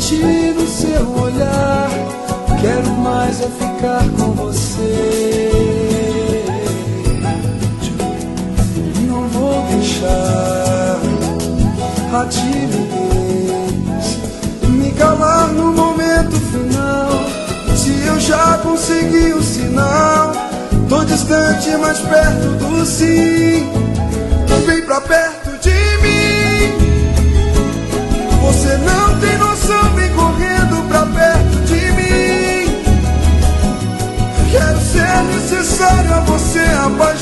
senti no seu olhar. Quero mais é ficar com você. Não vou deixar a timidez me calar no momento final. Se eu já consegui o sinal, tô distante, mas perto do sim. Vem pra perto de mim. Você não tem noção, vem correndo pra perto de mim. Quero ser necessário a você, apaixonado.